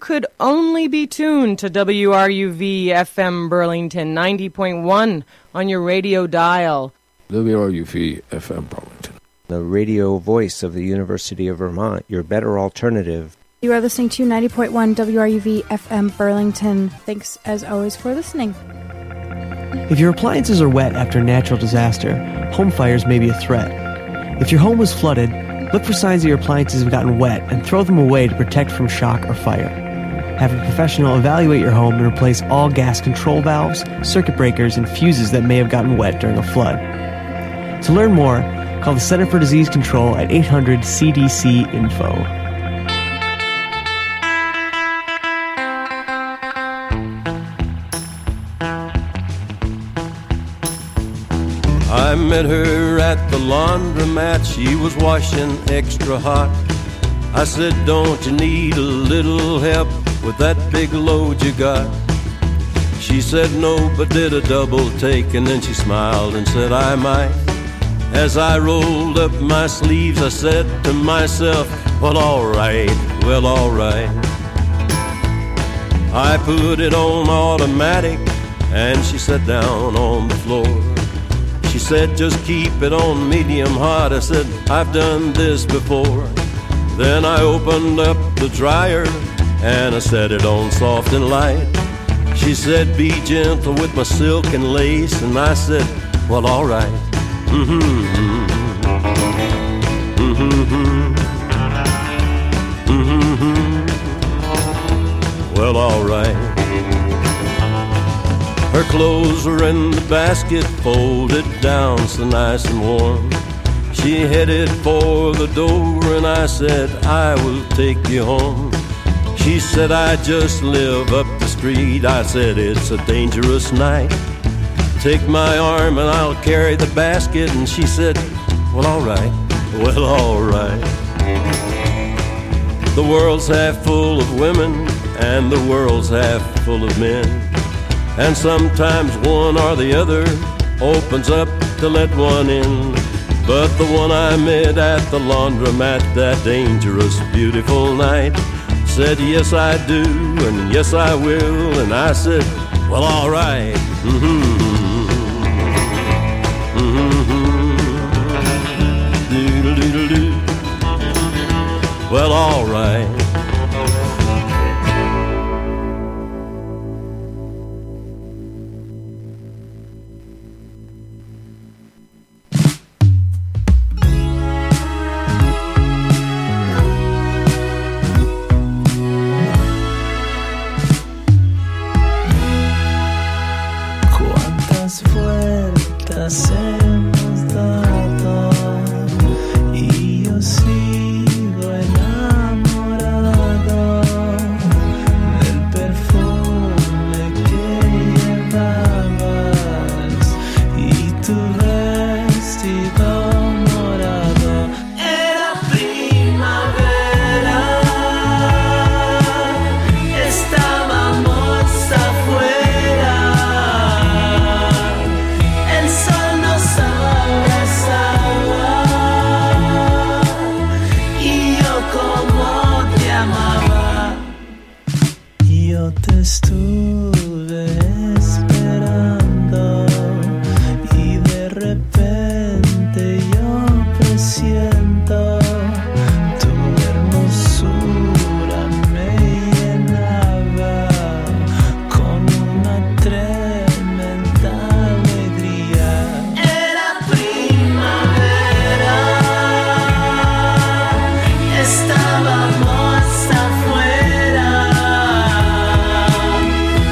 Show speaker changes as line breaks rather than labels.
could only be tuned to WRUV FM Burlington 90.1 on your radio dial.
WRUV FM Burlington.
The radio voice of the University of Vermont, your better alternative.
You are listening to 90.1 WRUV FM Burlington. Thanks, as always, for listening.
If your appliances are wet after a natural disaster, home fires may be a threat. If your home was flooded, look for signs that your appliances have gotten wet and throw them away to protect from shock or fire. Have a professional evaluate your home and replace all gas control valves, circuit breakers, and fuses that may have gotten wet during a flood. To learn more, call the Center for Disease Control at 800-CDC-INFO.
I met her at the laundromat, she was washing extra hot. I said, don't you need a little help with that big load you got? She said no, but did a double take, and then she smiled and said, I might. As I rolled up my sleeves, I said to myself, well, alright, well, alright. I put it on automatic, and she sat down on the floor. She said, just keep it on medium hot. I said, I've done this before. Then I opened up the dryer and I set it on soft and light. She said, be gentle with my silk and lace. And I said, well, all right. Well, all right. Her clothes were in the basket, folded down so nice and warm. She headed for the door and I said, I will take you home. She said, I just live up the street. I said, it's a dangerous night. Take my arm and I'll carry the basket. And she said, well, all right, well, all right. The world's half full of women and the world's half full of men. And sometimes one or the other opens up to let one in. But the one I met at the laundromat that dangerous, beautiful night said, yes, I do, and yes, I will. And I said, well, all right. Doodle-doodle-doo. Well, all right.
Hemos dado y yo sigo enamorado del perfume que llevabas y tu vestido morado. Era primavera, estábamos afuera. El sol nos abrazaba y yo como te amaba. Yo te estuve esperando y de repente yo presiento tu hermosura me llenaba con una tremenda alegría. Era primavera, estábamos afuera.